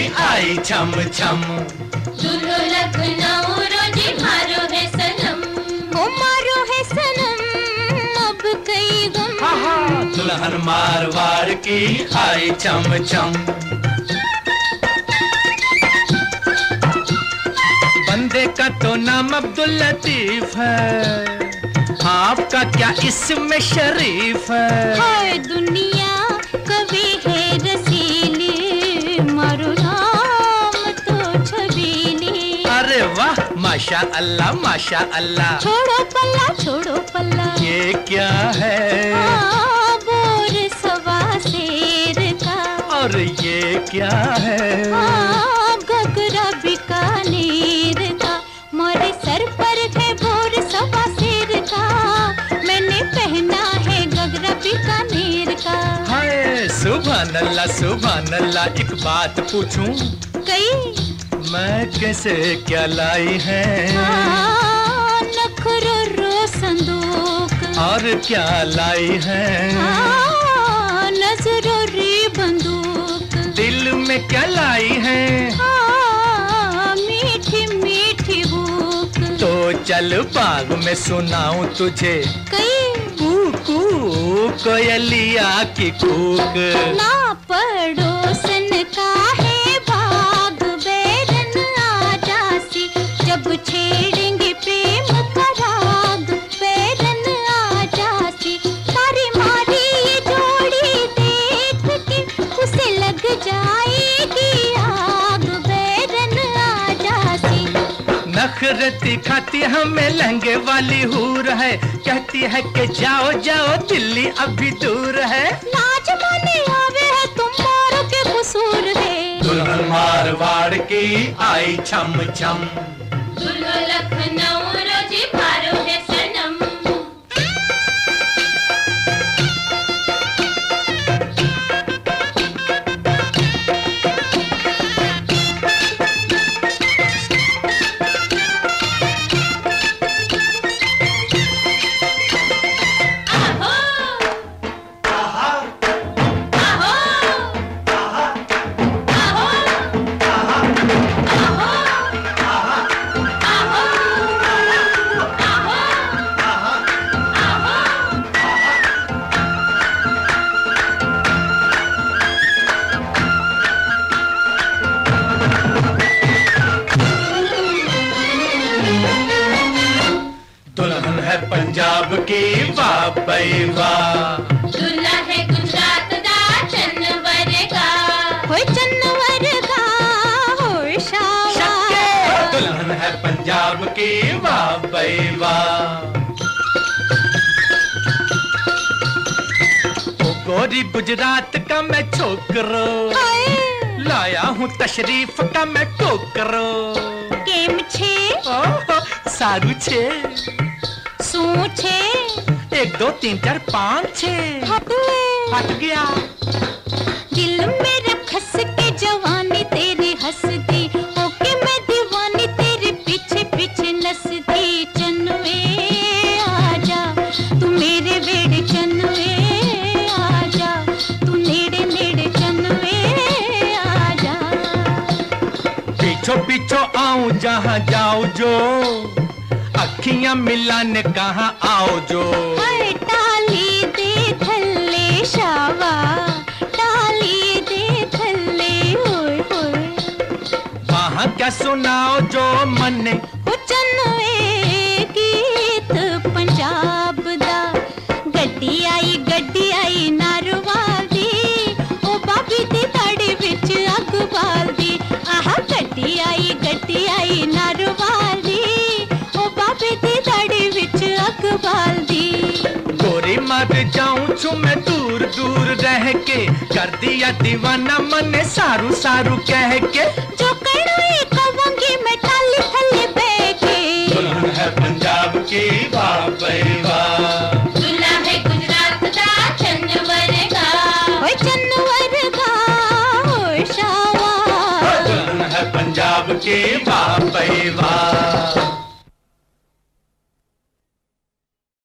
आई छम छम। दुल्हो लखनऊ रोजी मारो है सनम, ओ मारो है सनम अब कई गम। दुल्हन मारवाड़ की आई छम छम। बंदे का तो नाम अब्दुल लतीफ है, आपका क्या इसमें शरीफ है। हाय दुनिया कभी है रसीली, मारो नाम तो छबीली। अरे वाह माशा अल्लाह माशा अल्लाह। छोड़ो पल्ला छोड़ो पल्ला, ये क्या है? बोर सवा शेर का। और ये क्या है? घघरा बीकानेर का, मोरे सर पर है बोर सवा शेर का, मैंने पहना है घघरा बीकानेर का। हाय सुभान अल्लाह, एक बात पूछूं? कई मैं कैसे क्या लाई है? नखरो रो संदूक। और क्या लाई है? नजरो री बंदूक। दिल में क्या लाई है? मीठी मीठी भूख। तो चल बाग में सुनाऊं तुझे कू कू कोयलिया की कूक। ना पड़ोसन का है भाग, बैरन आ जासी जब छेड़ेंगे प्रेम का राग, बैरन आ जासी। तारी मारी ये जोड़ी देख के उसे लग जाएगी आग, बैरन आ जासी। नखरती खाती हमें लहंगे वाली हूर है, कहती है कि जाओ जाओ दिल्ली अभी दूर है। लाज माने आवे है तुम्हारो के कसूर है। दुल्हन मारवाड़ की आई छम छम। दुल्हो लखनऊ रोजी मारो है सनम। दुल्हन है पंजाब की वाह भाई वाह, दूल्हा है गुजरात दा चन्नवर का, होय चन्नवर का होय शावा। दुल्हन है पंजाब की वाह भाई वाह। ओ गोरी गुजरात का मैं छोकरो, लाया हूँ तशरीफ का मैं टोकरो। केम छे सारू छे, सू छे, 1 2 3 4 5 6 हट गया। दिल मेरा खस के जवानी तेरी हंसदी, ओके मैं दीवानी तेरे पीछे पीछे नसदी। चन्नुए आजा तू मेरे वेड़े, चन्नुए आजा तू नेड़े नेड़े, चन्नुए आजा। पीछो पीछो आऊं जहाँ जाओ जो, अखियां मिलाने कहाँ आओ जो। हाय टाली दे थल्ले शावा, टाली दे थल्ले होय होय। वहाँ क्या सुनाओ जो मने, ओ चन्नुए गीत पंजाब दा। गड्डी आई नारवाल दी, ओ बाबी दी दाड़ी विच अग बाल दी। आहा गड्डी आई नारवाल दी, ओ बाबी दी दाड़ी विच अग बाल दी। गोरी मर जाऊं छू मैं दूर दूर रह के, कर दिया दीवाना मने सारू सारू कह के। जो कड़ोई कवंगी मैं टाली थल्ले बैठे। दुल्हन है पंजाब की वाह भाई वाह, दूल्हा है गुजरात दा चन्नवर का, होय चन्नवर का होय शावा। दुल्हन है पंजाब की वाह भाई वाह।